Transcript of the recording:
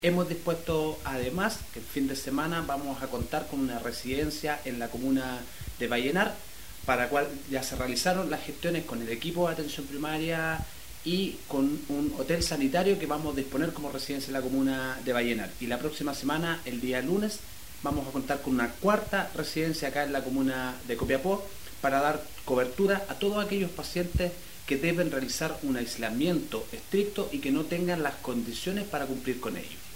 Hemos dispuesto además que el fin de semana vamos a contar con una residencia en la comuna de Vallenar, para la cual ya se realizaron las gestiones con el equipo de atención primaria y con un hotel sanitario que vamos a disponer como residencia en la comuna de Vallenar. Y la próxima semana, el día lunes, vamos a contar con una cuarta residencia acá en la comuna de Copiapó para dar cobertura a todos aquellos pacientes que deben realizar un aislamiento estricto y que no tengan las condiciones para cumplir con ello.